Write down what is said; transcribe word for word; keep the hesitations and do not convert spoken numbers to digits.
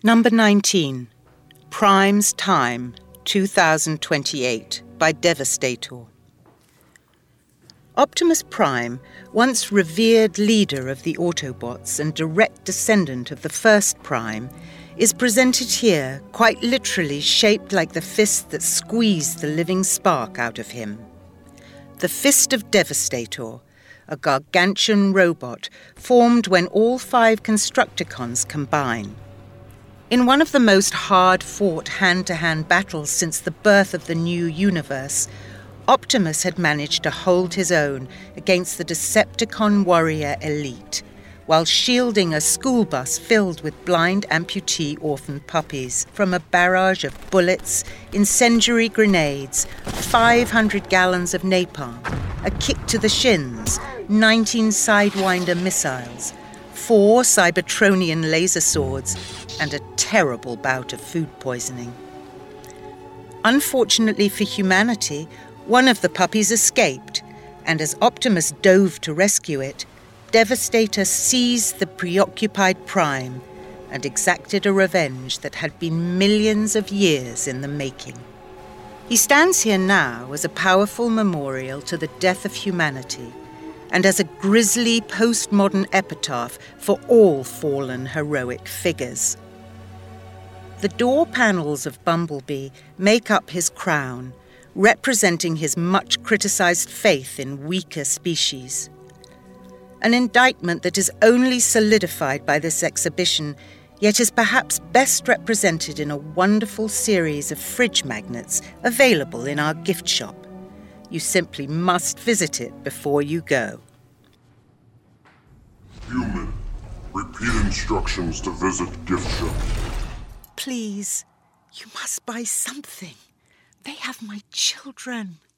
Number nineteen, Prime's Time, two thousand twenty-eight, by Devastator. Optimus Prime, once revered leader of the Autobots and direct descendant of the first Prime, is presented here quite literally shaped like the fist that squeezed the living spark out of him. The Fist of Devastator, a gargantuan robot formed when all five Constructicons combine. In one of the most hard-fought hand-to-hand battles since the birth of the new universe, Optimus had managed to hold his own against the Decepticon warrior elite, while shielding a school bus filled with blind amputee orphan puppies from a barrage of bullets, incendiary grenades, five hundred gallons of napalm, a kick to the shins, nineteen Sidewinder missiles, four Cybertronian laser swords, and a terrible bout of food poisoning. Unfortunately for humanity, one of the puppies escaped, and as Optimus dove to rescue it, Devastator seized the preoccupied Prime and exacted a revenge that had been millions of years in the making. He stands here now as a powerful memorial to the death of humanity and as a grisly postmodern epitaph for all fallen heroic figures. The door panels of Bumblebee make up his crown, representing his much-criticized faith in weaker species. An indictment that is only solidified by this exhibition, yet is perhaps best represented in a wonderful series of fridge magnets available in our gift shop. You simply must visit it before you go. Human, repeat instructions to visit gift shop. Please, you must buy something. They have my children.